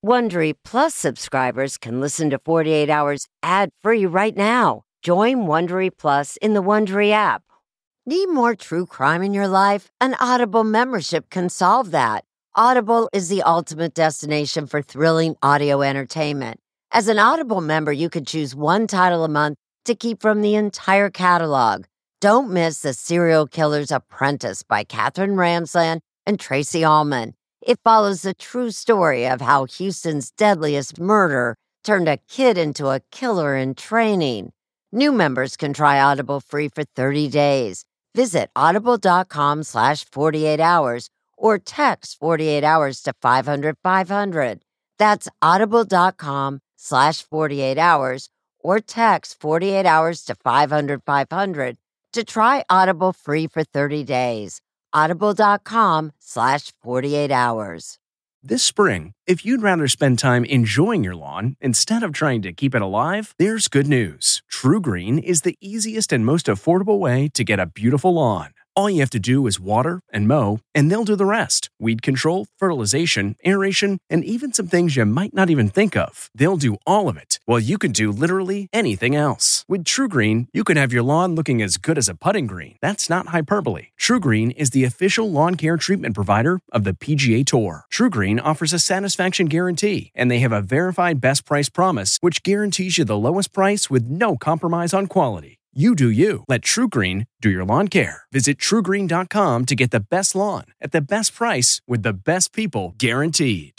Wondery Plus subscribers can listen to 48 Hours ad-free right now. Join Wondery Plus in the Wondery app. Need more true crime in your life? An Audible membership can solve that. Audible is the ultimate destination for thrilling audio entertainment. As an Audible member, you can choose one title a month to keep from the entire catalog. Don't miss The Serial Killer's Apprentice by Katherine Ramsland and Tracy Ullman. It follows the true story of how Houston's deadliest murder turned a kid into a killer in training. New members can try Audible free for 30 days. Visit audible.com/48 hours or text 48 hours to 500-500. That's audible.com/48 hours or text 48 hours to 500-500 to try Audible free for 30 days. Audible.com/48 hours. This spring, if you'd rather spend time enjoying your lawn instead of trying to keep it alive, there's good news. True Green is the easiest and most affordable way to get a beautiful lawn. All you have to do is water and mow, and they'll do the rest. Weed control, fertilization, aeration, and even some things you might not even think of. They'll do all of it, while you can do literally anything else. With True Green, you can have your lawn looking as good as a putting green. That's not hyperbole. True Green is the official lawn care treatment provider of the PGA Tour. True Green offers a satisfaction guarantee, and they have a verified best price promise, which guarantees you the lowest price with no compromise on quality. You do you. Let True Green do your lawn care. Visit TrueGreen.com to get the best lawn at the best price with the best people guaranteed.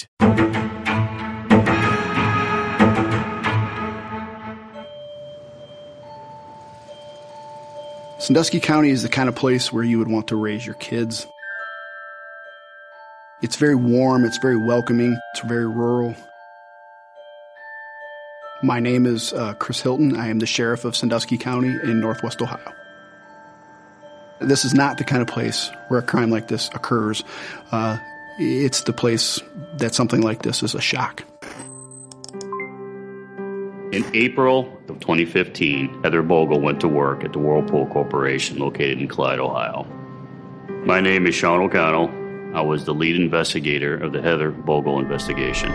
Sandusky County is the kind of place where you would want to raise your kids. It's very warm, it's very welcoming, it's very rural. My name is Chris Hilton. I am the sheriff of Sandusky County in Northwest Ohio. This is not the kind of place where a crime like this occurs. It's the place that something like this is a shock. In April of 2015, Heather Bogle went to work at the Whirlpool Corporation located in Clyde, Ohio. My name is Sean O'Connell. I was the lead investigator of the Heather Bogle investigation.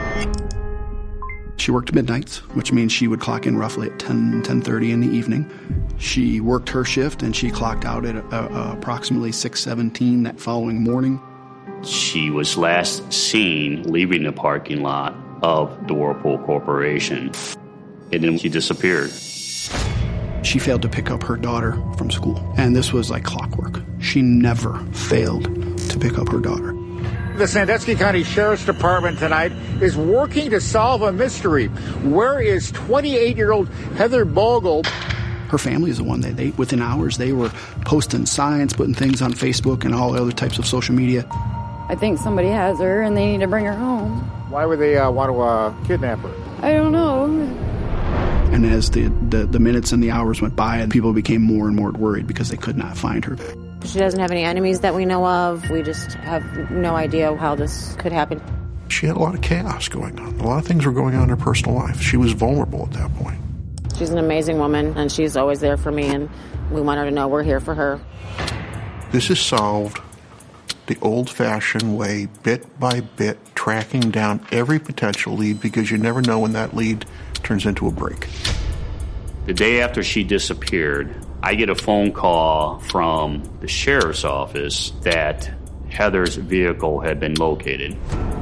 She worked midnights, which means she would clock in roughly at 10:30 in the evening. She worked her shift and she clocked out at approximately 6:17 that following morning. She was last seen leaving the parking lot of the Whirlpool Corporation, and then she disappeared. She failed to pick up her daughter from school, and this was like clockwork. She never failed to pick up her daughter. The Sandusky County Sheriff's Department tonight is working to solve a mystery. Where is 28-year-old Heather Bogle? Her family is the one that within hours, they were posting signs, putting things on Facebook and all other types of social media. I think somebody has her and they need to bring her home. Why would they want to kidnap her? I don't know. And as the minutes and the hours went by, people became more and more worried because they could not find her. She doesn't have any enemies that we know of. We just have no idea how this could happen. She had a lot of chaos going on. A lot of things were going on in her personal life. She was vulnerable at that point. She's an amazing woman, and she's always there for me, and we want her to know we're here for her. This is solved the old-fashioned way, bit by bit, tracking down every potential lead, because you never know when that lead turns into a break. The day after she disappeared, I get a phone call from the sheriff's office that Heather's vehicle had been located.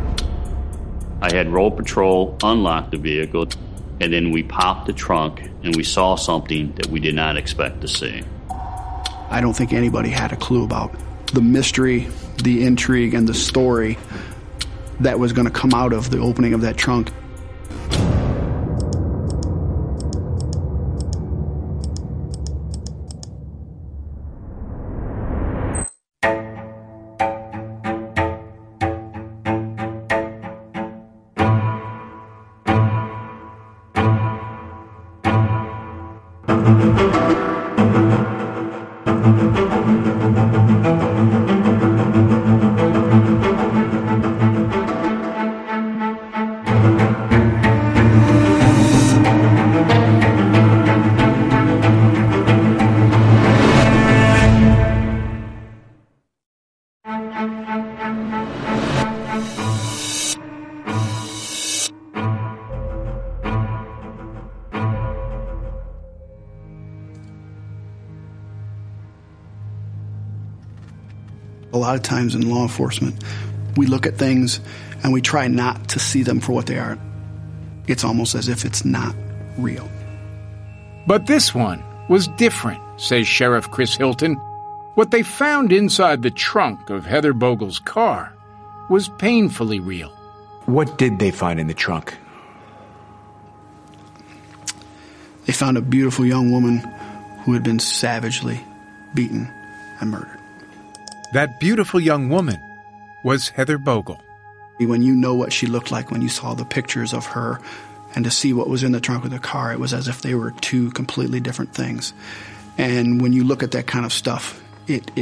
I had road patrol unlock the vehicle, and then we popped the trunk and we saw something that we did not expect to see. I don't think anybody had a clue about the mystery, the intrigue, and the story that was going to come out of the opening of that trunk. lot of times in law enforcement, we look at things and we try not to see them for what they are. It's almost as if it's not real. But this one was different, says Sheriff Chris Hilton. What they found inside the trunk of Heather Bogle's car was painfully real. What did they find in the trunk? They found a beautiful young woman who had been savagely beaten and murdered. That beautiful young woman was Heather Bogle. When you know what she looked like, when you saw the pictures of her, and to see what was in the trunk of the car, it was as if they were two completely different things. And when you look at that kind of stuff, it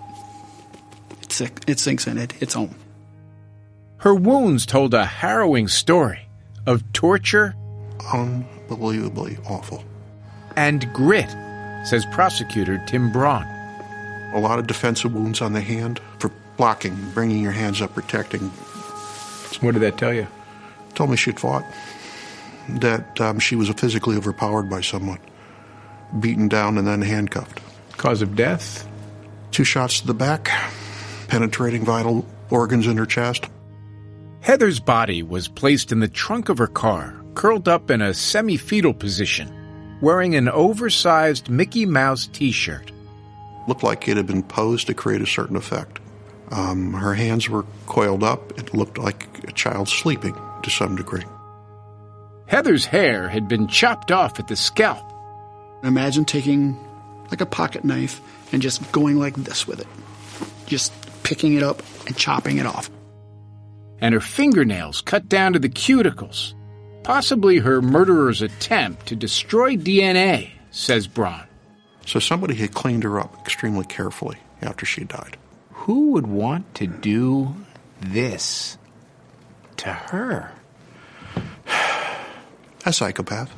sinks in. It's home. Her wounds told a harrowing story of torture. Unbelievably awful. And grit, says prosecutor Tim Braun. A lot of defensive wounds on the hand for blocking, bringing your hands up, protecting. What did that tell you? Told me she'd fought. That she was physically overpowered by someone. Beaten down and then handcuffed. Cause of death? 2 shots to the back, penetrating vital organs in her chest. Heather's body was placed in the trunk of her car, curled up in a semi-fetal position, wearing an oversized Mickey Mouse T-shirt. Looked like it had been posed to create a certain effect. Her hands were coiled up. It looked like a child sleeping to some degree. Heather's hair had been chopped off at the scalp. Imagine taking like a pocket knife and just going like this with it. Just picking it up and chopping it off. And her fingernails cut down to the cuticles. Possibly her murderer's attempt to destroy DNA, says Braun. So somebody had cleaned her up extremely carefully after she died. Who would want to do this to her? A psychopath.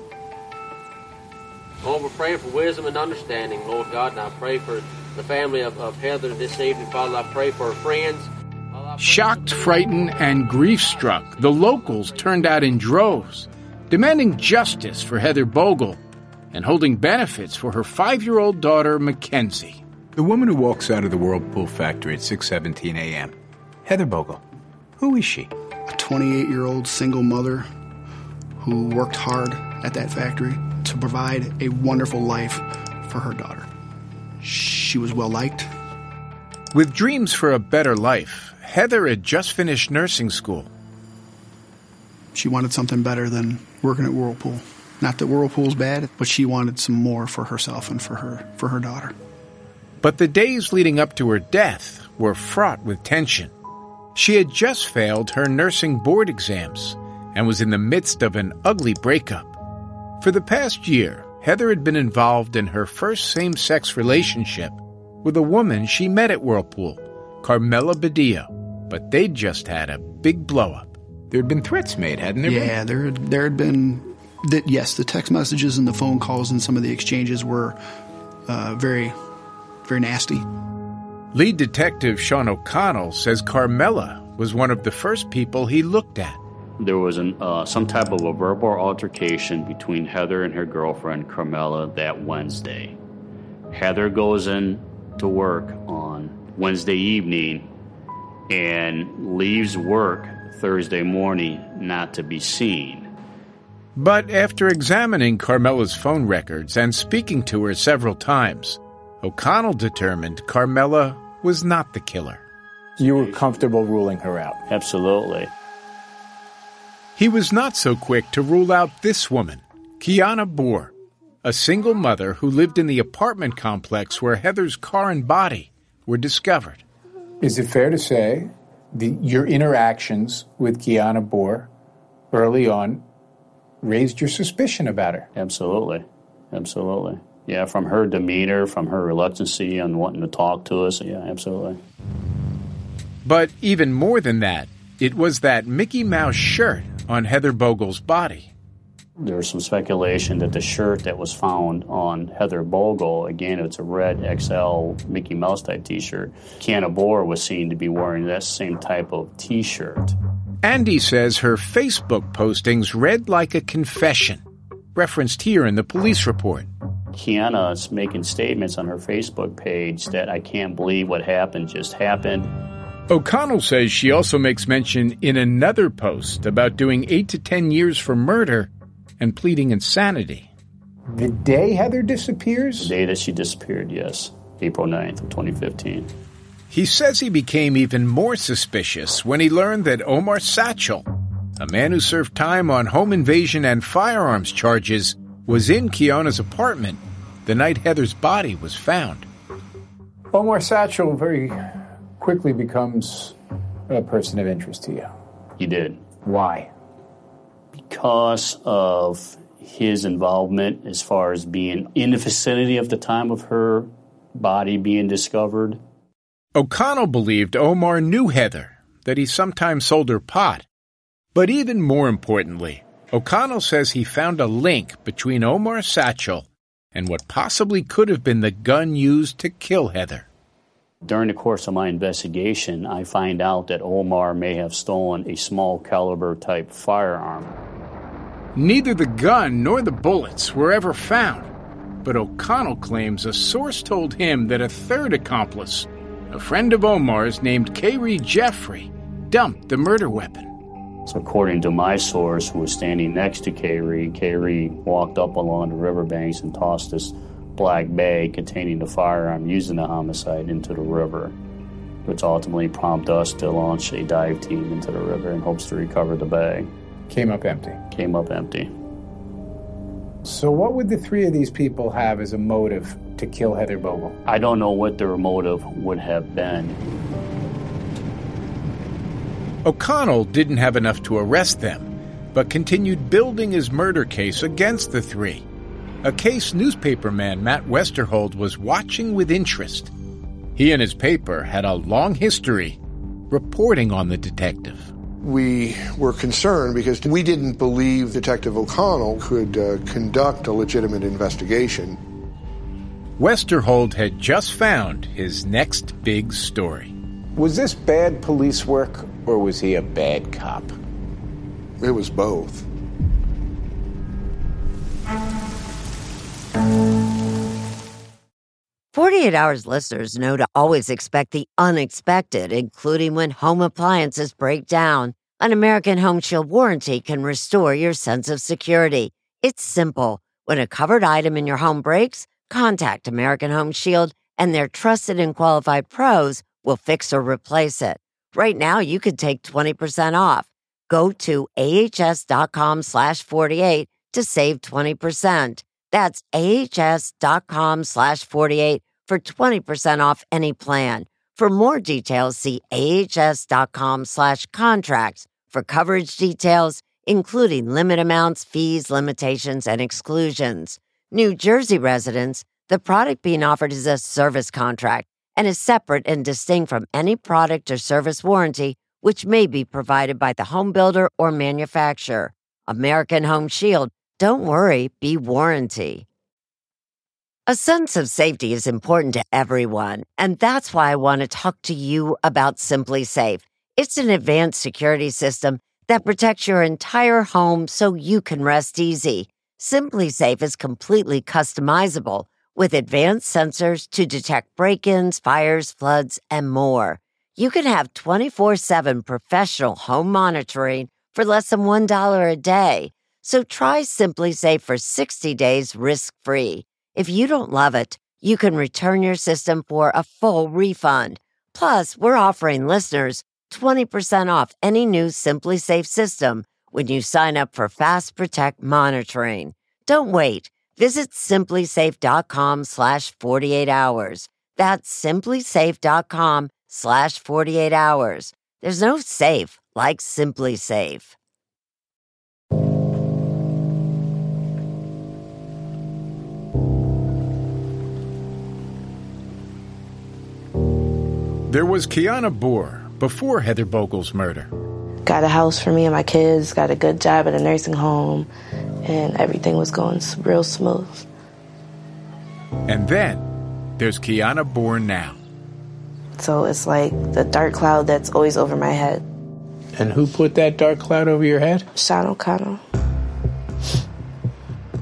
Lord, we're praying for wisdom and understanding, Lord God, and I pray for the family of Heather this evening. Father, I pray for her friends. Shocked, frightened, and grief-struck, the locals turned out in droves, demanding justice for Heather Bogle and holding benefits for her 5-year-old daughter, Mackenzie. The woman who walks out of the Whirlpool factory at 6:17 a.m., Heather Bogle, who is she? A 28-year-old single mother who worked hard at that factory to provide a wonderful life for her daughter. She was well-liked. With dreams for a better life, Heather had just finished nursing school. She wanted something better than working at Whirlpool. Not that Whirlpool's bad, but she wanted some more for herself and for her daughter. But the days leading up to her death were fraught with tension. She had just failed her nursing board exams and was in the midst of an ugly breakup. For the past year, Heather had been involved in her first same-sex relationship with a woman she met at Whirlpool, Carmela Badillo, but they'd just had a big blow-up. There had been threats made, hadn't there? Yeah, there had been. Yes, the text messages and the phone calls and some of the exchanges were very, very nasty. Lead Detective Sean O'Connell says Carmela was one of the first people he looked at. There was some type of a verbal altercation between Heather and her girlfriend, Carmela, that Wednesday. Heather goes in to work on Wednesday evening and leaves work Thursday morning not to be seen. But after examining Carmela's phone records and speaking to her several times, O'Connell determined Carmela was not the killer. You were comfortable ruling her out? Absolutely. He was not so quick to rule out this woman, Kiana Boer, a single mother who lived in the apartment complex where Heather's car and body were discovered. Is it fair to say your interactions with Kiana Boer early on raised your suspicion about her? Absolutely. Absolutely. Yeah, from her demeanor, from her reluctancy on wanting to talk to us. Yeah, absolutely. But even more than that, it was that Mickey Mouse shirt on Heather Bogle's body. There was some speculation that the shirt that was found on Heather Bogle, again, it's a red XL Mickey Mouse type T-shirt. Kiana Boer was seen to be wearing that same type of T-shirt. Andy says her Facebook postings read like a confession, referenced here in the police report. Kiana's making statements on her Facebook page that I can't believe what happened just happened. O'Connell says she also makes mention in another post about doing 8 to 10 years for murder and pleading insanity. The day Heather disappears? The day that she disappeared, yes. April 9th of 2015. He says he became even more suspicious when he learned that Omar Satchel, a man who served time on home invasion and firearms charges, was in Kiana's apartment the night Heather's body was found. Omar Satchel very quickly becomes a person of interest to you. He did. Why? Because of his involvement as far as being in the vicinity of the time of her body being discovered. O'Connell believed Omar knew Heather, that he sometimes sold her pot. But even more importantly, O'Connell says he found a link between Omar Satchel and what possibly could have been the gun used to kill Heather. During the course of my investigation, I find out that Omar may have stolen a small caliber type firearm. Neither the gun nor the bullets were ever found, but O'Connell claims a source told him that a third accomplice, a friend of Omar's named Kayrie Jeffrey, dumped the murder weapon. So according to my source, who was standing next to Kayrie walked up along the riverbanks and tossed this black bag containing the firearm used in the homicide into the river, which ultimately prompted us to launch a dive team into the river in hopes to recover the bag. Came up empty. Came up empty. So what would the three of these people have as a motive to kill Heather Bogle? I don't know what their motive would have been. O'Connell didn't have enough to arrest them, but continued building his murder case against the three, a case newspaperman Matt Westerhold was watching with interest. He and his paper had a long history reporting on the detective. We were concerned because we didn't believe Detective O'Connell could conduct a legitimate investigation. Westerhold had just found his next big story. Was this bad police work, or was he a bad cop? It was both. "48 Hours listeners know to always expect the unexpected, including when home appliances break down. An American Home Shield warranty can restore your sense of security. It's simple. When a covered item in your home breaks, contact American Home Shield, and their trusted and qualified pros will fix or replace it. Right now, you could take 20% off. Go to ahs.com/48 to save 20%. That's ahs.com/48 for 20% off any plan. For more details, see ahs.com/contracts for coverage details, including limit amounts, fees, limitations, and exclusions. New Jersey residents, the product being offered is a service contract and is separate and distinct from any product or service warranty which may be provided by the home builder or manufacturer. American Home Shield. Don't worry, be warranty. A sense of safety is important to everyone, and that's why I want to talk to you about SimpliSafe. It's an advanced security system that protects your entire home so you can rest easy. SimpliSafe is completely customizable with advanced sensors to detect break-ins, fires, floods, and more. You can have 24/7 professional home monitoring for less than $1 a day. So try SimpliSafe for 60 days risk-free. If you don't love it, you can return your system for a full refund. Plus, we're offering listeners 20% off any new SimpliSafe system when you sign up for Fast Protect monitoring. Don't wait. Visit SimpliSafe.com/48 hours. That's SimpliSafe.com/48 hours. There's no safe like SimpliSafe. There was Kiana Boer before Heather Bogle's murder. Got a house for me and my kids, got a good job at a nursing home, and everything was going real smooth. And then there's Kiana Boer now. So it's like the dark cloud that's always over my head. And who put that dark cloud over your head? Sean O'Connell.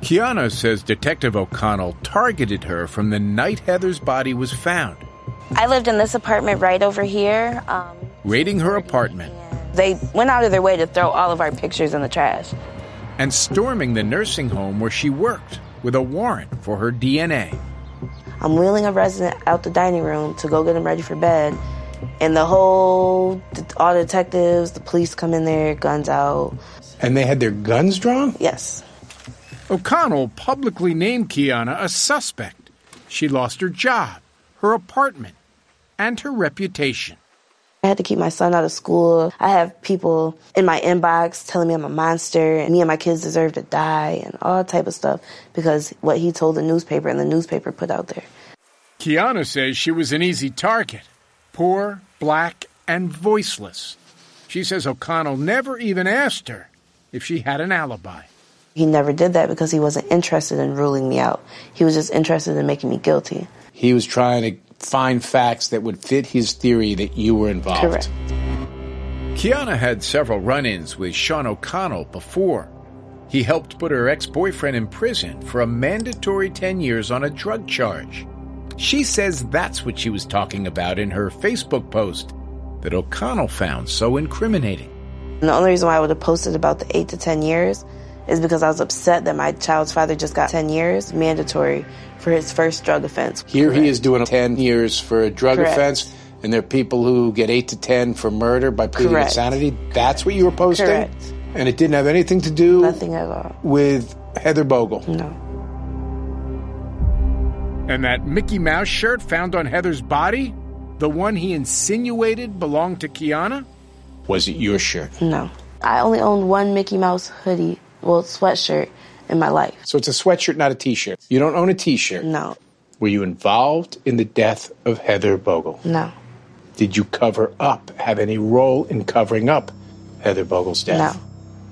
Kiana says Detective O'Connell targeted her from the night Heather's body was found. I lived in this apartment right over here. Raiding her apartment. They went out of their way to throw all of our pictures in the trash. And storming the nursing home where she worked with a warrant for her DNA. I'm wheeling a resident out the dining room to go get him ready for bed. And all the detectives, the police come in there, guns out. And they had their guns drawn? Yes. O'Connell publicly named Kiana a suspect. She lost her job, her apartment, and her reputation. I had to keep my son out of school. I have people in my inbox telling me I'm a monster and me and my kids deserve to die and all type of stuff because what he told the newspaper and the newspaper put out there. Kiana says she was an easy target. Poor, black, and voiceless. She says O'Connell never even asked her if she had an alibi. He never did that because he wasn't interested in ruling me out. He was just interested in making me guilty. He was trying to find facts that would fit his theory that you were involved. Correct. Kiana had several run-ins with Sean O'Connell before. He helped put her ex-boyfriend in prison for a mandatory 10 years on a drug charge. She says that's what she was talking about in her Facebook post that O'Connell found so incriminating. And the only reason why I would have posted about the 8 to 10 years is because I was upset that my child's father just got 10 years mandatory for his first drug offense. Here he is doing 10 years for a drug Correct. offense, and there are people who get 8 to 10 for murder by pleading Correct. insanity. That's what you were posting? Correct. And it didn't have anything to do Nothing at all. with Heather Bogle? No. And that Mickey Mouse shirt found on Heather's body, the one he insinuated belonged to Kiana? Was it your shirt? No. I only owned one Mickey Mouse hoodie, sweatshirt, in my life. So it's a sweatshirt, not a T-shirt. You don't own a T-shirt? No. Were you involved in the death of Heather Bogle? No. Did you cover up, have any role in covering up Heather Bogle's death? No.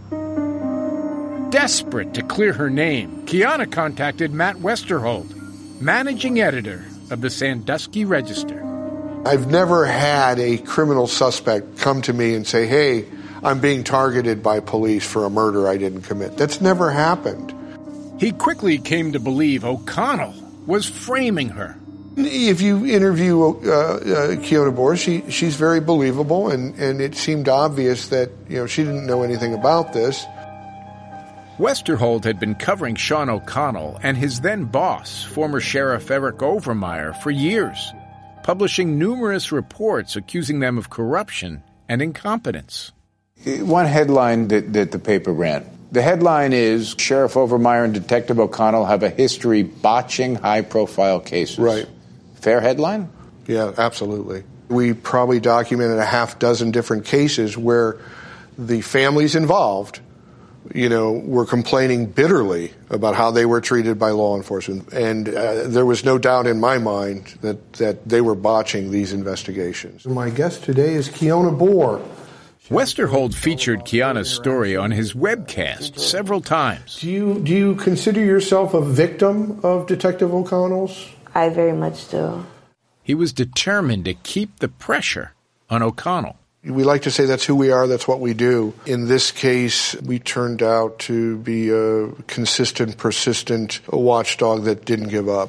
Desperate to clear her name, Kiana contacted Matt Westerhold, managing editor of the Sandusky Register. I've never had a criminal suspect come to me and say, hey, I'm being targeted by police for a murder I didn't commit. That's never happened. He quickly came to believe O'Connell was framing her. If you interview Kiana Boer, she's very believable, and it seemed obvious that she didn't know anything about this. Westerhold had been covering Sean O'Connell and his then boss, former Sheriff Eric Overmeyer, for years, publishing numerous reports accusing them of corruption and incompetence. One headline that the paper ran. The headline is, Sheriff Overmeyer and Detective O'Connell have a history botching high-profile cases. Right. Fair headline? Yeah, absolutely. We probably documented a half dozen different cases where the families involved were complaining bitterly about how they were treated by law enforcement. And there was no doubt in my mind that they were botching these investigations. My guest today is Kiana Boer. Westerhold featured Kiana's story on his webcast several times. Do you consider yourself a victim of Detective O'Connell's? I very much do. He was determined to keep the pressure on O'Connell. We like to say that's who we are, that's what we do. In this case, we turned out to be a consistent, persistent watchdog that didn't give up.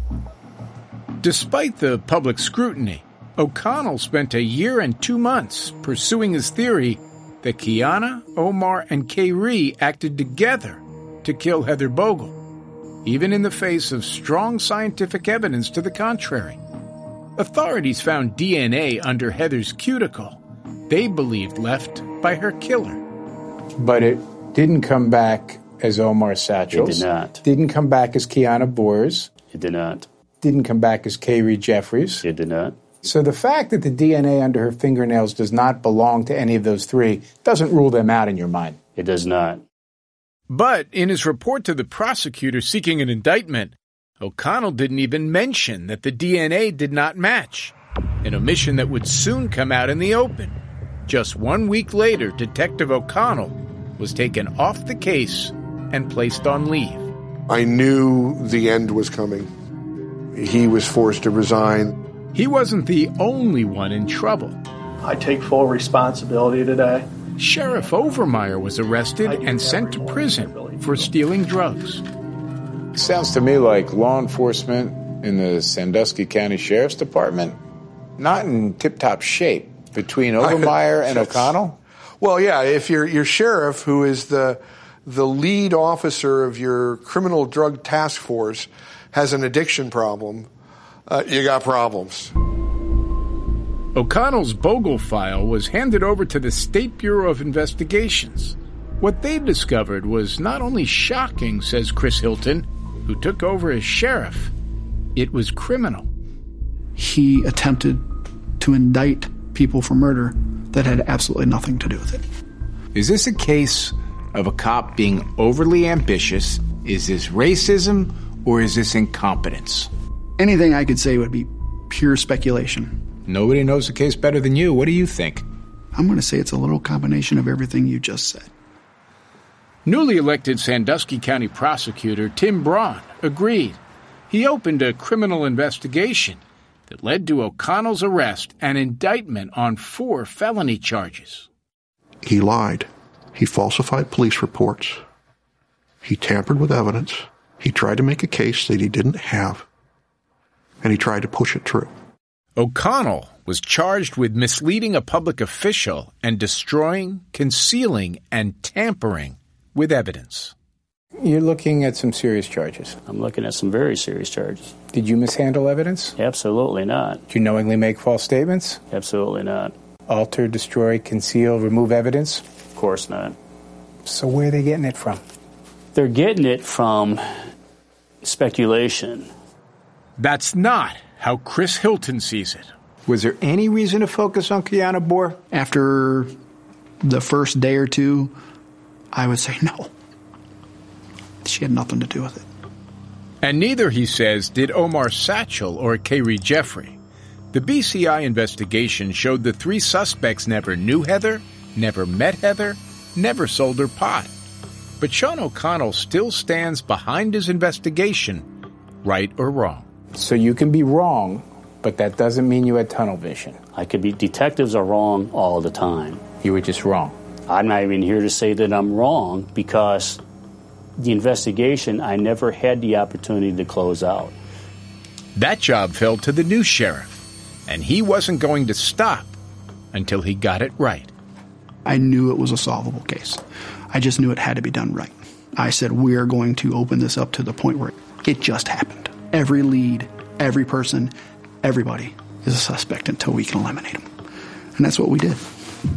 Despite the public scrutiny, O'Connell spent 1 year and 2 months pursuing his theory that Kiana, Omar, and Kayri acted together to kill Heather Bogle, even in the face of strong scientific evidence to the contrary. Authorities found DNA under Heather's cuticle, they believed left by her killer. But it didn't come back as Omar Satchel's. It did not. Didn't come back as Kiana Boer's. It did not. Didn't come back as Kayri Jeffries. It did not. So the fact that the DNA under her fingernails does not belong to any of those three doesn't rule them out in your mind. It does not. But in his report to the prosecutor seeking an indictment, O'Connell didn't even mention that the DNA did not match, an omission that would soon come out in the open. Just 1 week later, Detective O'Connell was taken off the case and placed on leave. I knew the end was coming. He was forced to resign. He wasn't the only one in trouble. I take full responsibility today. Sheriff Overmeyer was arrested and sent to prison for stealing drugs. Sounds to me like law enforcement in the Sandusky County Sheriff's Department not in tip-top shape between Obermeyer and O'Connell. Well, yeah, if your sheriff, who is the lead officer of your criminal drug task force, has an addiction problem, you got problems. O'Connell's Bogle file was handed over to the State Bureau of Investigations. What they discovered was not only shocking, says Chris Hilton, who took over as sheriff, it was criminal. He attempted to indict people for murder that had absolutely nothing to do with it. Is this a case of a cop being overly ambitious? Is this racism, or is this incompetence? Anything I could say would be pure speculation. Nobody knows the case better than you. What do you think? I'm going to say it's a little combination of everything you just said. Newly elected Sandusky County prosecutor Tim Braun agreed. He opened a criminal investigation that led to O'Connell's arrest and indictment on 4 felony charges. He lied. He falsified police reports. He tampered with evidence. He tried to make a case that he didn't have. And he tried to push it through. O'Connell was charged with misleading a public official and destroying, concealing, and tampering with evidence. You're looking at some serious charges. I'm looking at some very serious charges. Did you mishandle evidence? Absolutely not. Did you knowingly make false statements? Absolutely not. Alter, destroy, conceal, remove evidence? Of course not. So where are they getting it from? They're getting it from speculation. That's not how Chris Hilton sees it. Was there any reason to focus on Kiana Bohr? After the first day or two, I would say no. She had nothing to do with it. And neither, he says, did Omar Satchel or Kayrie Jeffrey. The BCI investigation showed the 3 suspects never knew Heather, never met Heather, never sold her pot. But Sean O'Connell still stands behind his investigation, right or wrong. So you can be wrong, but that doesn't mean you had tunnel vision. I could be. Detectives are wrong all the time. You were just wrong. I'm not even here to say that I'm wrong because the investigation, I never had the opportunity to close out. That job fell to the new sheriff, and he wasn't going to stop until he got it right. I knew it was a solvable case. I just knew it had to be done right. I said, we are going to open this up to the point where it just happened. Every lead, every person, everybody is a suspect until we can eliminate them. And that's what we did.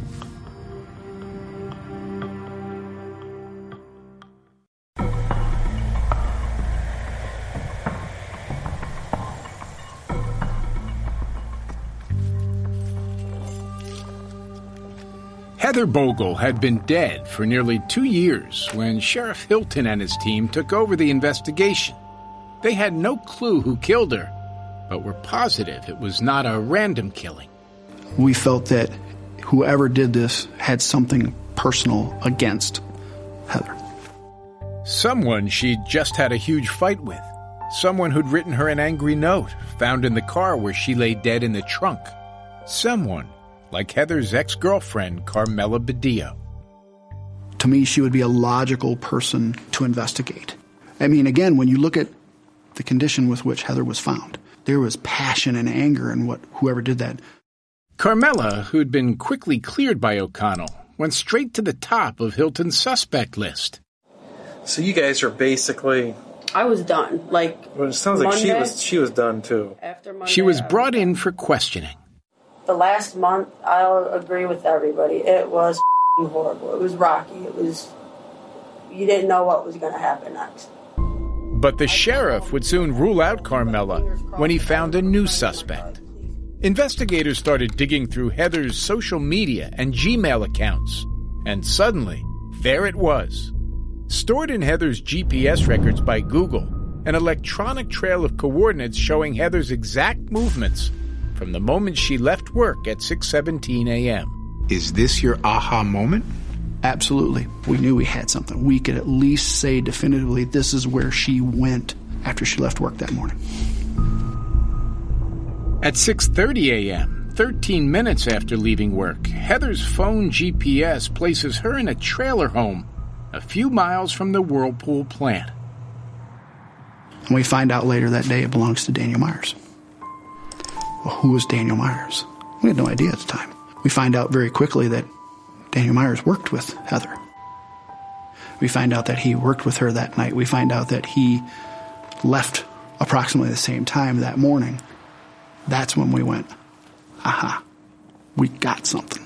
Heather Bogle had been dead for nearly 2 years when Sheriff Hilton and his team took over the investigation. They had no clue who killed her, but were positive it was not a random killing. We felt that whoever did this had something personal against Heather. Someone she'd just had a huge fight with. Someone who'd written her an angry note found in the car where she lay dead in the trunk. Someone like Heather's ex-girlfriend, Carmela Badillo. To me, she would be a logical person to investigate. I mean, again, when you look at the condition with which Heather was found, there was passion and anger in whoever did that. Carmela, who'd been quickly cleared by O'Connell, went straight to the top of Hilton's suspect list. So you guys are basically... I was done. Well, it sounds Monday, like she was done too. After Monday, she was brought in for questioning. The last month, I'll agree with everybody. It was horrible. It was rocky. You didn't know what was going to happen next. But the sheriff would soon rule out Carmela when he found a new suspect. Investigators started digging through Heather's social media and Gmail accounts. And suddenly, there it was. Stored in Heather's GPS records by Google, an electronic trail of coordinates showing Heather's exact movements from the moment she left work at 6:17 a.m. Is this your aha moment? Absolutely. We knew we had something. We could at least say definitively this is where she went after she left work that morning. At 6:30 a.m., 13 minutes after leaving work, Heather's phone GPS places her in a trailer home a few miles from the Whirlpool plant. And we find out later that day it belongs to Daniel Myers. Well, who was Daniel Myers? We had no idea at the time. We find out very quickly that Daniel Myers worked with Heather. We find out that he worked with her that night. We find out that he left approximately the same time that morning. That's when we went, aha, we got something.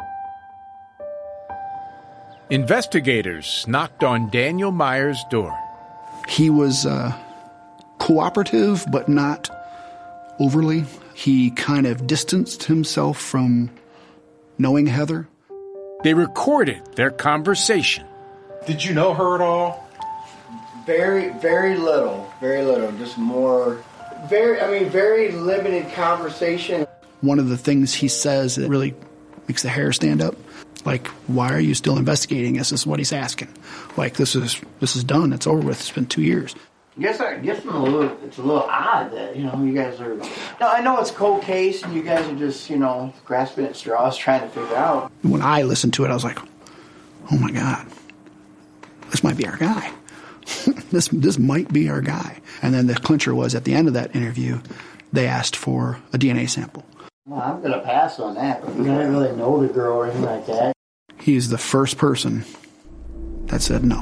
Investigators knocked on Daniel Myers' door. He was cooperative, but not overly. He kind of distanced himself from knowing Heather. They recorded their conversation. Did you know her at all? Very, very little. Very little. Just more, very limited conversation. One of the things he says that really makes the hair stand up, like, why are you still investigating us? This is what he's asking. Like, this is done. It's over with. It's been 2 years. It's a little odd that, you guys are... No, I know it's a cold case and you guys are just, grasping at straws trying to figure out. When I listened to it, I was like, oh my God, this might be our guy. This might be our guy. And then the clincher was at the end of that interview, they asked for a DNA sample. Well, I'm going to pass on that. I didn't really know the girl or anything like that. He's the first person that said no.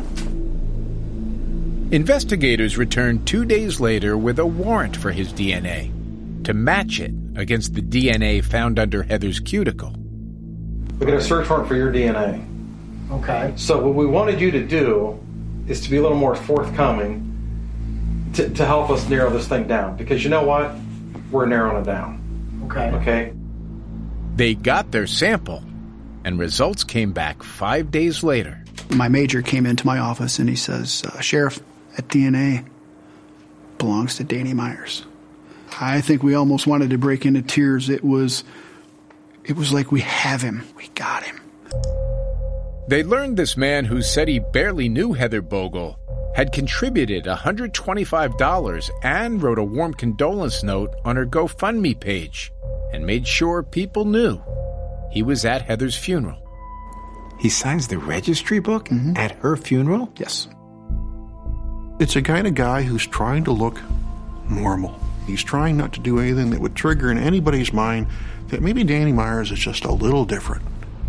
Investigators returned 2 days later with a warrant for his DNA to match it against the DNA found under Heather's cuticle. We got a search warrant for your DNA. Okay. So what we wanted you to do is to be a little more forthcoming to help us narrow this thing down. Because you know what? We're narrowing it down. Okay. Okay? They got their sample, and results came back 5 days later. My major came into my office and he says, Sheriff, that DNA belongs to Danny Myers. I think we almost wanted to break into tears. It was like we have him. We got him. They learned this man who said he barely knew Heather Bogle had contributed $125 and wrote a warm condolence note on her GoFundMe page and made sure people knew he was at Heather's funeral. He signs the registry book at her funeral? Yes. It's a kind of guy who's trying to look normal. He's trying not to do anything that would trigger in anybody's mind that maybe Danny Myers is just a little different.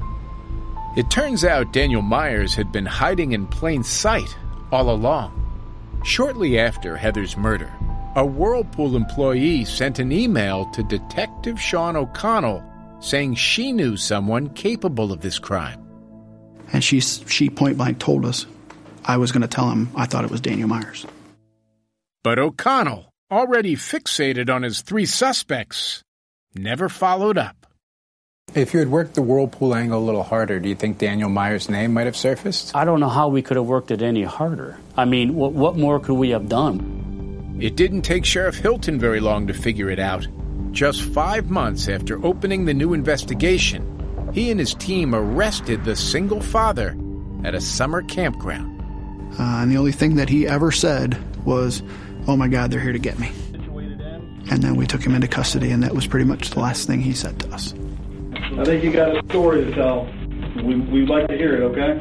It turns out Daniel Myers had been hiding in plain sight all along. Shortly after Heather's murder, a Whirlpool employee sent an email to Detective Sean O'Connell saying she knew someone capable of this crime. And she point blank told us I was going to tell him I thought it was Daniel Myers. But O'Connell, already fixated on his 3 suspects, never followed up. If you had worked the Whirlpool angle a little harder, do you think Daniel Myers' name might have surfaced? I don't know how we could have worked it any harder. I mean, what more could we have done? It didn't take Sheriff Hilton very long to figure it out. Just 5 months after opening the new investigation, he and his team arrested the single father at a summer campground. And the only thing that he ever said was, oh my God, they're here to get me. And then we took him into custody, and that was pretty much the last thing he said to us. I think you got a story to tell. We'd like to hear it, okay?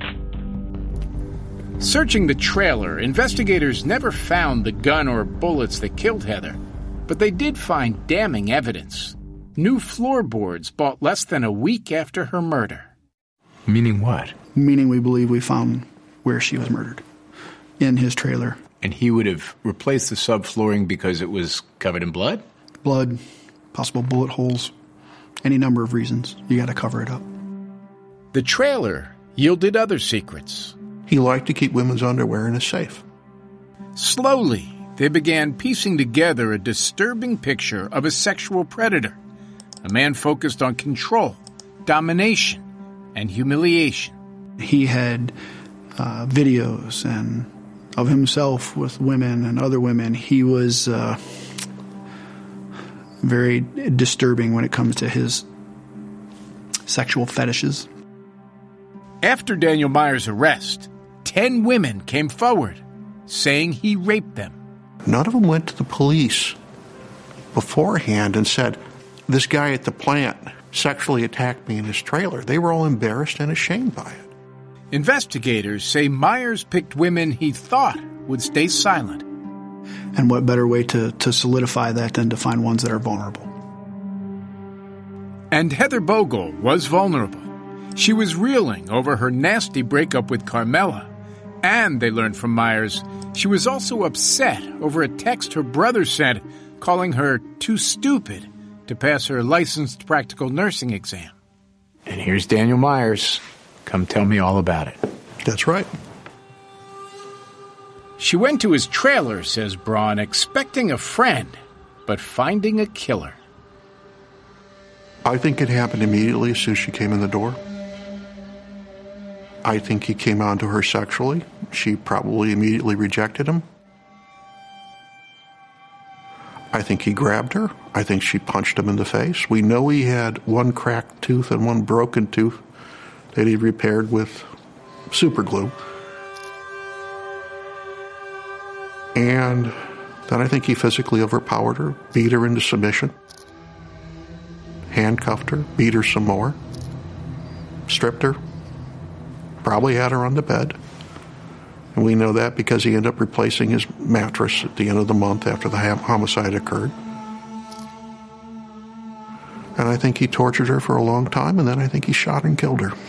Searching the trailer, investigators never found the gun or bullets that killed Heather, but they did find damning evidence. New floorboards bought less than a week after her murder. Meaning what? Meaning we believe we found where she was murdered, in his trailer. And he would have replaced the subflooring because it was covered in blood? Blood, possible bullet holes, any number of reasons. You got to cover it up. The trailer yielded other secrets. He liked to keep women's underwear in a safe. Slowly, they began piecing together a disturbing picture of a sexual predator, a man focused on control, domination, and humiliation. He had videos and of himself with women and other women. He was very disturbing when it comes to his sexual fetishes. After Daniel Myers' arrest, 10 women came forward, saying he raped them. None of them went to the police beforehand and said, this guy at the plant sexually attacked me in his trailer. They were all embarrassed and ashamed by it. Investigators say Myers picked women he thought would stay silent. And what better way to solidify that than to find ones that are vulnerable? And Heather Bogle was vulnerable. She was reeling over her nasty breakup with Carmela. And they learned from Myers, she was also upset over a text her brother sent calling her too stupid to pass her licensed practical nursing exam. And here's Daniel Myers. Come tell me all about it. That's right. She went to his trailer, says Braun, expecting a friend, but finding a killer. I think it happened immediately as soon as she came in the door. I think he came on to her sexually. She probably immediately rejected him. I think he grabbed her. I think she punched him in the face. We know he had one cracked tooth and one broken tooth that he repaired with super glue. And then I think he physically overpowered her, beat her into submission, handcuffed her, beat her some more, stripped her, probably had her on the bed. And we know that because he ended up replacing his mattress at the end of the month after the homicide occurred. And I think he tortured her for a long time, and then I think he shot and killed her.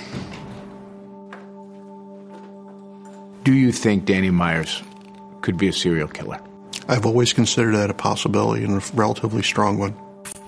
Do you think Danny Myers could be a serial killer? I've always considered that a possibility, and a relatively strong one.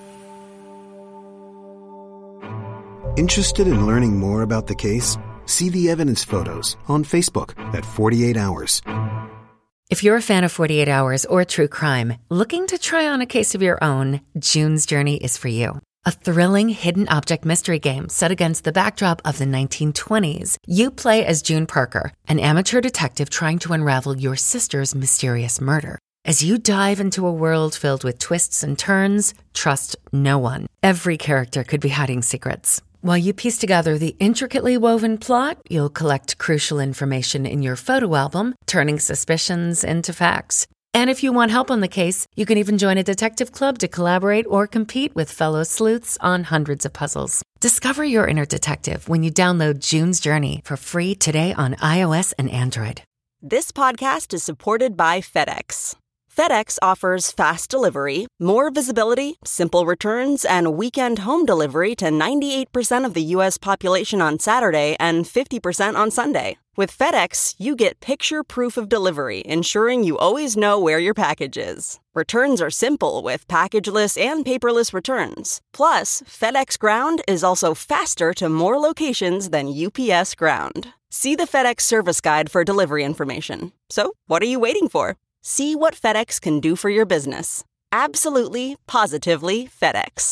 Interested in learning more about the case? See the evidence photos on Facebook at 48 Hours. If you're a fan of 48 Hours or true crime, looking to try on a case of your own, June's Journey is for you. A thrilling hidden object mystery game set against the backdrop of the 1920s. You play as June Parker, an amateur detective trying to unravel your sister's mysterious murder. As you dive into a world filled with twists and turns, trust no one. Every character could be hiding secrets. While you piece together the intricately woven plot, you'll collect crucial information in your photo album, turning suspicions into facts. And if you want help on the case, you can even join a detective club to collaborate or compete with fellow sleuths on hundreds of puzzles. Discover your inner detective when you download June's Journey for free today on iOS and Android. This podcast is supported by FedEx. FedEx offers fast delivery, more visibility, simple returns, and weekend home delivery to 98% of the U.S. population on Saturday and 50% on Sunday. With FedEx, you get picture proof of delivery, ensuring you always know where your package is. Returns are simple with packageless and paperless returns. Plus, FedEx Ground is also faster to more locations than UPS Ground. See the FedEx service guide for delivery information. So, what are you waiting for? See what FedEx can do for your business. Absolutely, positively FedEx.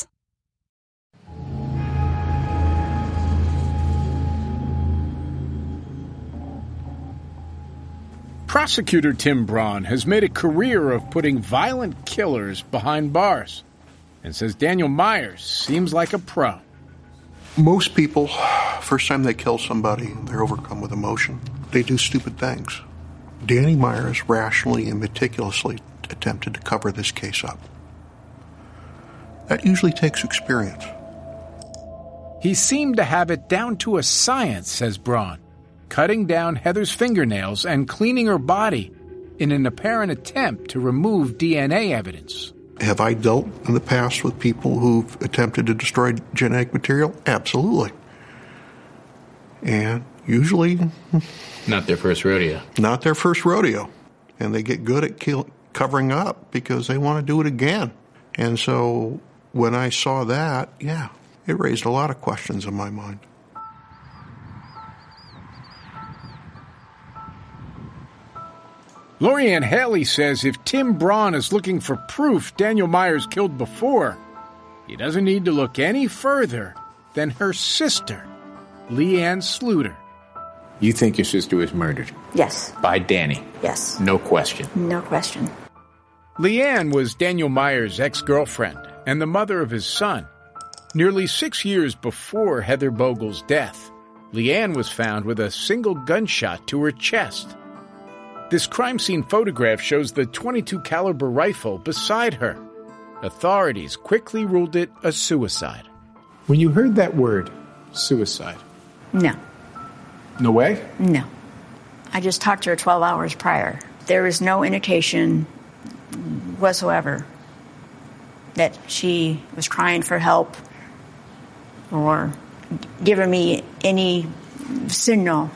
Prosecutor Tim Braun has made a career of putting violent killers behind bars and says Daniel Myers seems like a pro. Most people, first time they kill somebody, they're overcome with emotion. They do stupid things. Danny Myers rationally and meticulously attempted to cover this case up. That usually takes experience. He seemed to have it down to a science, says Braun, cutting down Heather's fingernails and cleaning her body in an apparent attempt to remove DNA evidence. Have I dealt in the past with people who've attempted to destroy genetic material? Absolutely. And usually... Not their first rodeo. Not their first rodeo. And they get good at covering up because they want to do it again. And so when I saw that, yeah, it raised a lot of questions in my mind. Lorianne Haley says if Tim Braun is looking for proof Daniel Myers killed before, he doesn't need to look any further than her sister, Leanne Sluter. You think your sister was murdered? Yes. By Danny? Yes. No question. No question. Leanne was Daniel Myers' ex-girlfriend and the mother of his son. Nearly 6 years before Heather Bogle's death, Leanne was found with a single gunshot to her chest. This crime scene photograph shows the .22 caliber rifle beside her. Authorities quickly ruled it a suicide. When you heard that word, suicide. No. No way? No. I just talked to her 12 hours prior. There is no indication whatsoever that she was crying for help or giving me any signal.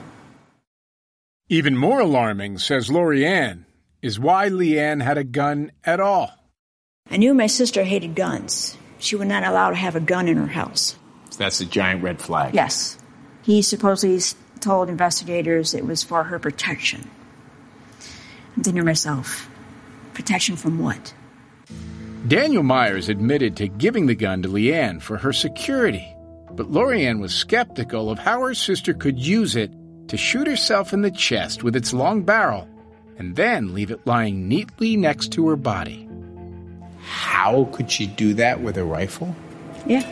Even more alarming, says Lori Ann, is why Leanne had a gun at all. I knew my sister hated guns. She would not allow to have a gun in her house. So that's a giant red flag. Yes. He supposedly told investigators it was for her protection. I'm thinking to myself, protection from what? Daniel Myers admitted to giving the gun to Leanne for her security, but Lori Ann was skeptical of how her sister could use it to shoot herself in the chest with its long barrel and then leave it lying neatly next to her body. How could she do that with a rifle? Yeah.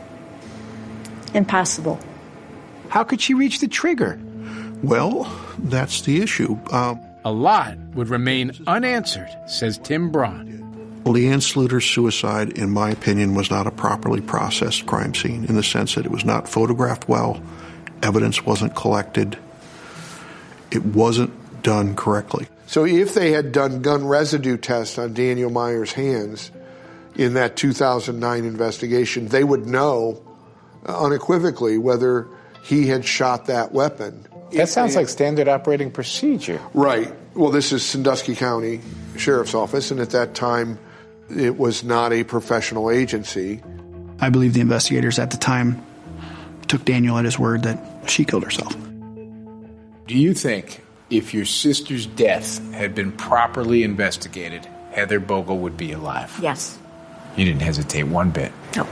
Impossible. How could she reach the trigger? Well, that's the issue. A lot would remain unanswered, says Tim Braun. Leanne Sluter's suicide, in my opinion, was not a properly processed crime scene in the sense that it was not photographed well, evidence wasn't collected, it wasn't done correctly. So if they had done gun residue tests on Daniel Myers' hands in that 2009 investigation, they would know unequivocally whether he had shot that weapon. That sounds like standard operating procedure. Right. Well, this is Sandusky County Sheriff's Office, and at that time, it was not a professional agency. I believe the investigators at the time took Daniel at his word that she killed herself. Do you think if your sister's death had been properly investigated, Heather Bogle would be alive? Yes. You didn't hesitate one bit. No.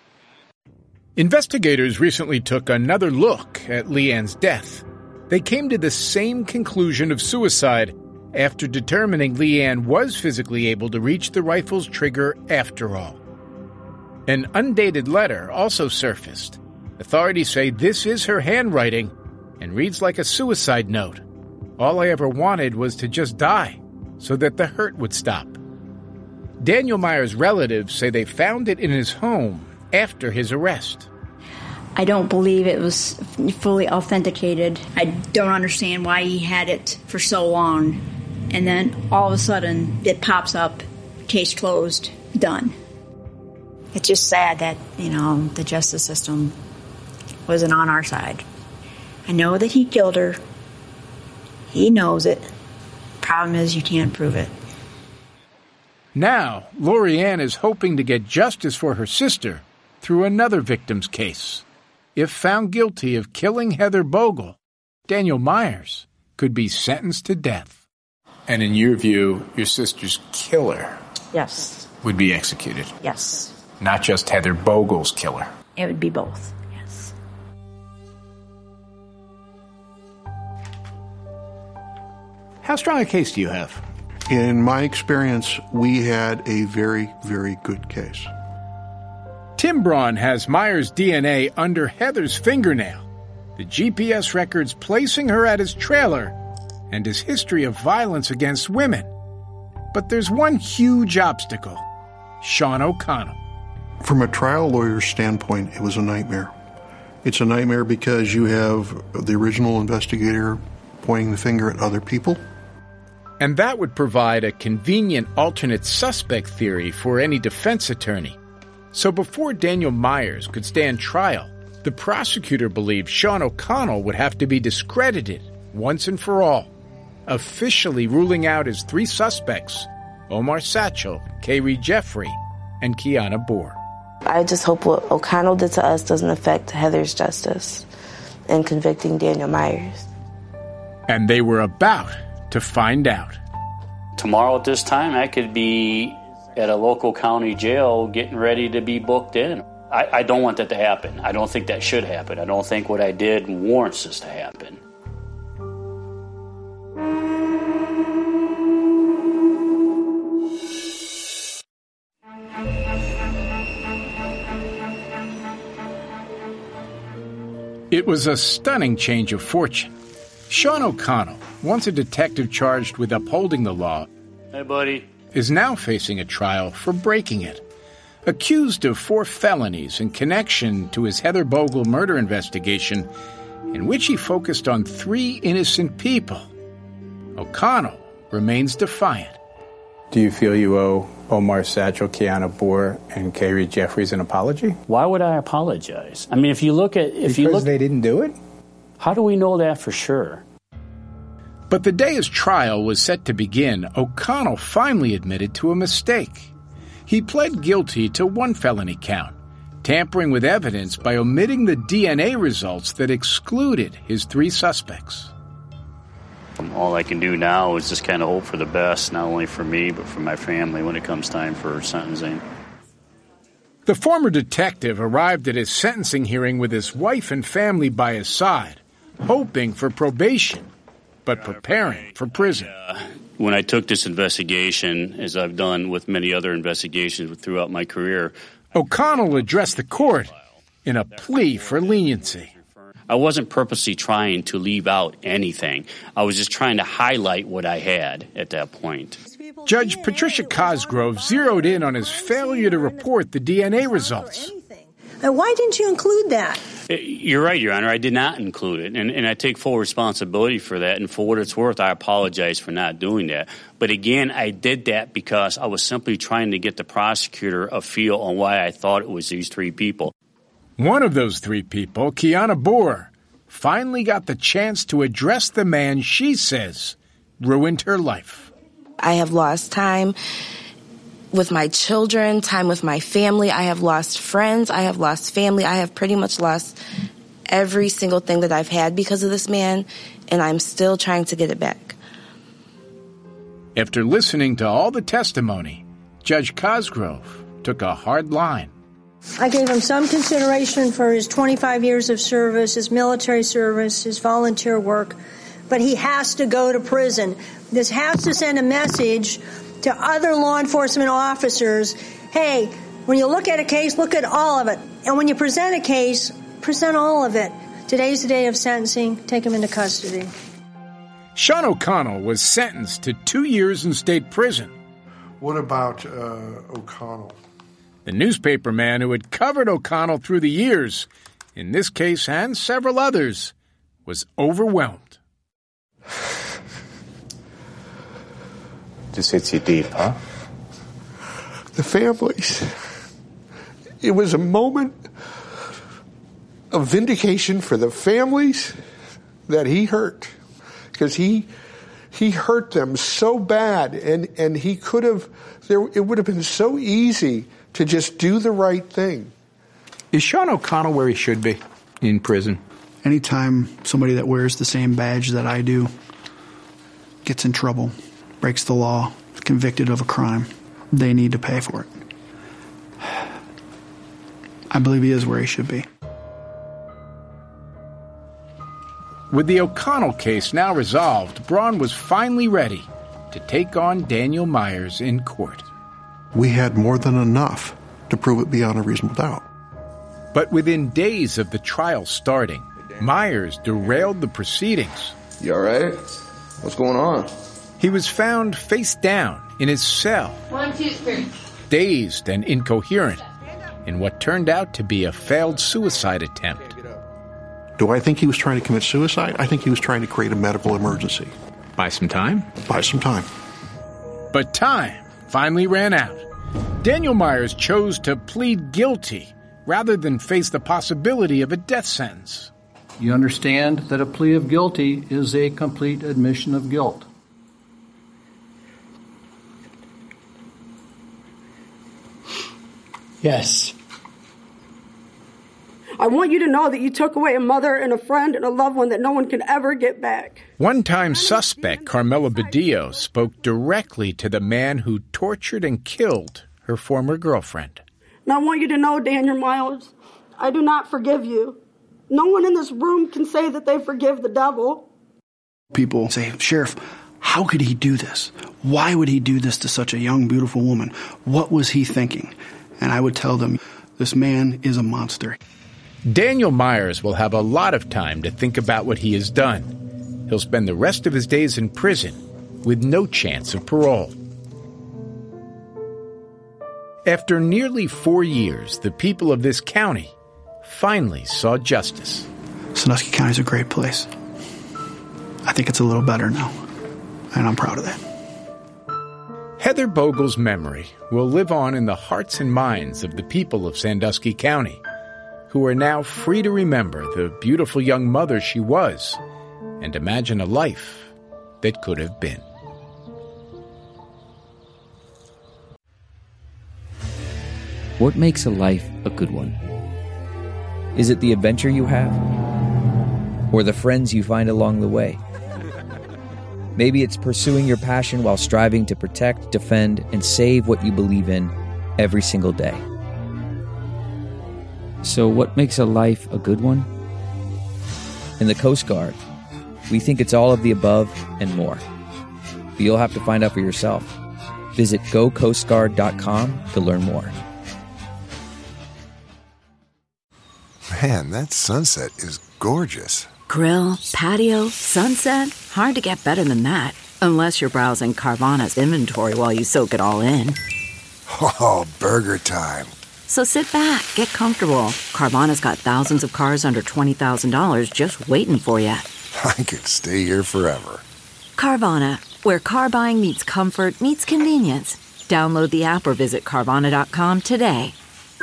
Investigators recently took another look at Leanne's death. They came to the same conclusion of suicide after determining Leanne was physically able to reach the rifle's trigger after all. An undated letter also surfaced. Authorities say this is her handwriting and reads like a suicide note. All I ever wanted was to just die so that the hurt would stop. Daniel Myers' relatives say they found it in his home after his arrest. I don't believe it was fully authenticated. I don't understand why he had it for so long. And then all of a sudden it pops up, case closed, done. It's just sad that, the justice system wasn't on our side. I know that he killed her. He knows it. Problem is you can't prove it. Now, Lori Ann is hoping to get justice for her sister through another victim's case. If found guilty of killing Heather Bogle, Daniel Myers could be sentenced to death. And in your view, your sister's killer Yes. would be executed? Yes. Not just Heather Bogle's killer? It would be both, yes. How strong a case do you have? In my experience, we had a very, very good case. Tim Braun has Myers' DNA under Heather's fingernail, the GPS records placing her at his trailer, and his history of violence against women. But there's one huge obstacle: Sean O'Connell. From a trial lawyer's standpoint, it was a nightmare. It's a nightmare because you have the original investigator pointing the finger at other people. And that would provide a convenient alternate suspect theory for any defense attorney. So before Daniel Myers could stand trial, the prosecutor believed Sean O'Connell would have to be discredited once and for all, officially ruling out his three suspects: Omar Satchel, Kayrie Jeffrey, and Kiana Boer. I just hope what O'Connell did to us doesn't affect Heather's justice in convicting Daniel Myers. And they were about to find out. Tomorrow at this time, I could be at a local county jail getting ready to be booked in. I don't want that to happen. I don't think that should happen. I don't think what I did warrants this to happen. It was a stunning change of fortune. Sean O'Connell, once a detective charged with upholding the law, Hey, buddy. is now facing a trial for breaking it. Accused of 4 felonies in connection to his Heather Bogle murder investigation, in which he focused on 3 innocent people, O'Connell remains defiant. Do you feel you owe Omar Satchel, Kiana Boer, and Kayrie Jeffries an apology? Why would I apologize? I mean, if you look at... Because they didn't do it? How do we know that for sure? But the day his trial was set to begin, O'Connell finally admitted to a mistake. He pled guilty to one felony count, tampering with evidence by omitting the DNA results that excluded his 3 suspects. All I can do now is just kind of hope for the best, not only for me, but for my family when it comes time for sentencing. The former detective arrived at his sentencing hearing with his wife and family by his side, hoping for probation, but preparing for prison. When I took this investigation, as I've done with many other investigations throughout my career, O'Connell addressed the court in a plea for leniency. I wasn't purposely trying to leave out anything. I was just trying to highlight what I had at that point. Judge Patricia Cosgrove zeroed in on his failure to report the DNA results. Why didn't you include that? You're right, Your Honor. I did not include it, and I take full responsibility for that. And for what it's worth, I apologize for not doing that. But again, I did that because I was simply trying to get the prosecutor a feel on why I thought it was these 3 people. One of those 3 people, Kiana Boer, finally got the chance to address the man she says ruined her life. I have lost time with my children, time with my family. I have lost friends. I have lost family. I have pretty much lost every single thing that I've had because of this man, and I'm still trying to get it back. After listening to all the testimony, Judge Cosgrove took a hard line. I gave him some consideration for his 25 years of service, his military service, his volunteer work, but he has to go to prison. This has to send a message to other law enforcement officers, hey, when you look at a case, look at all of it. And when you present a case, present all of it. Today's the day of sentencing. Take him into custody. Sean O'Connell was sentenced to 2 years in state prison. What about O'Connell? The newspaper man who had covered O'Connell through the years, in this case and several others, was overwhelmed. This hits you deep, huh? The families. It was a moment of vindication for the families that he hurt. Because he hurt them so bad, and he could have, it would have been so easy to just do the right thing. Is Sean O'Connell where he should be? In prison? Anytime somebody that wears the same badge that I do gets in trouble, breaks the law, is convicted of a crime, they need to pay for it. I believe he is where he should be. With the O'Connell case now resolved, Braun was finally ready to take on Daniel Myers in court. We had more than enough to prove it beyond a reasonable doubt. But within days of the trial starting, Myers derailed the proceedings. You all right? What's going on? He was found face down in his cell. 1, 2, 3. Dazed and incoherent in what turned out to be a failed suicide attempt. Do I think he was trying to commit suicide? I think he was trying to create a medical emergency. Buy some time? Buy some time. But time finally ran out. Daniel Myers chose to plead guilty rather than face the possibility of a death sentence. You understand that a plea of guilty is a complete admission of guilt. Yes. I want you to know that you took away a mother and a friend and a loved one that no one can ever get back. One-time suspect Carmela Badillo spoke directly to the man who tortured and killed her former girlfriend. And I want you to know, Daniel Myers, I do not forgive you. No one in this room can say that they forgive the devil. People say, Sheriff, how could he do this? Why would he do this to such a young, beautiful woman? What was he thinking? And I would tell them, this man is a monster. Daniel Myers will have a lot of time to think about what he has done. He'll spend the rest of his days in prison with no chance of parole. After nearly 4 years, the people of this county finally saw justice. Sandusky County is a great place. I think it's a little better now, and I'm proud of that. Heather Bogle's memory will live on in the hearts and minds of the people of Sandusky County, who are now free to remember the beautiful young mother she was and imagine a life that could have been. What makes a life a good one? Is it the adventure you have? Or the friends you find along the way? Maybe it's pursuing your passion while striving to protect, defend, and save what you believe in every single day. So what makes a life a good one? In the Coast Guard, we think it's all of the above and more. But you'll have to find out for yourself. Visit gocoastguard.com to learn more. Man, that sunset is gorgeous. Grill, patio, sunset. Hard to get better than that. Unless you're browsing Carvana's inventory while you soak it all in. Oh, burger time. So sit back, get comfortable. Carvana's got thousands of cars under $20,000 just waiting for you. I could stay here forever. Carvana, where car buying meets comfort meets convenience. Download the app or visit Carvana.com today.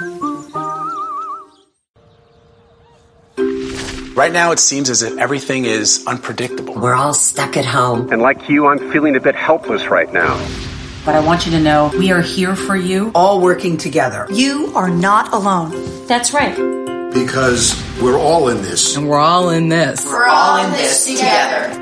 Right now, it seems as if everything is unpredictable. We're all stuck at home. And like you, I'm feeling a bit helpless right now. But I want you to know we are here for you, all working together. You are not alone. That's right. Because we're all in this. And we're all in this. We're all in this together.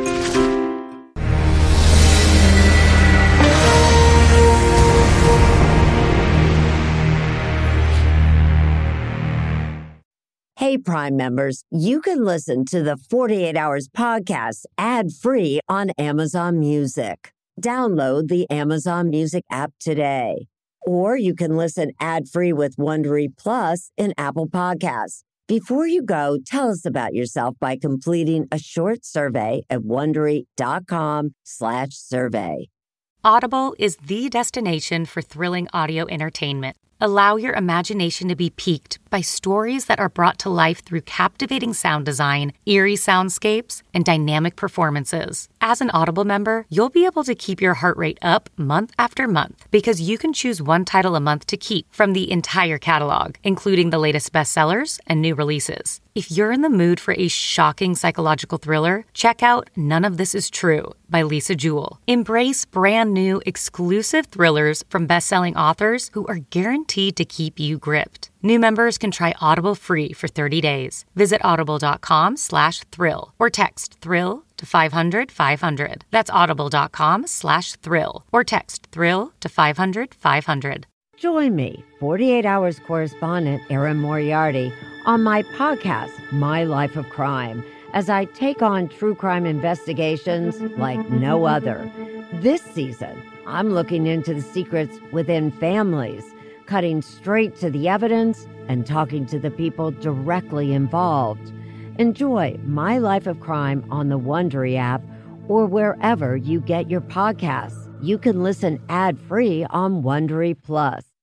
Hey, Prime members, you can listen to the 48 Hours podcast ad-free on Amazon Music. Download the Amazon Music app today. Or you can listen ad-free with Wondery Plus in Apple Podcasts. Before you go, tell us about yourself by completing a short survey at Wondery.com/survey. Audible is the destination for thrilling audio entertainment. Allow your imagination to be piqued by stories that are brought to life through captivating sound design, eerie soundscapes, and dynamic performances. As an Audible member, you'll be able to keep your heart rate up month after month because you can choose one title a month to keep from the entire catalog, including the latest bestsellers and new releases. If you're in the mood for a shocking psychological thriller, check out None of This Is True by Lisa Jewell. Embrace brand new, exclusive thrillers from best-selling authors who are guaranteed to keep you gripped. New members can try Audible free for 30 days. Visit audible.com/thrill or text thrill to 500-500. That's audible.com/thrill or text thrill to 500-500. Join me, 48 Hours correspondent Erin Moriarty, on my podcast, My Life of Crime, as I take on true crime investigations like no other. This season, I'm looking into the secrets within families, cutting straight to the evidence and talking to the people directly involved. Enjoy My Life of Crime on the Wondery app or wherever you get your podcasts. You can listen ad-free on Wondery Plus.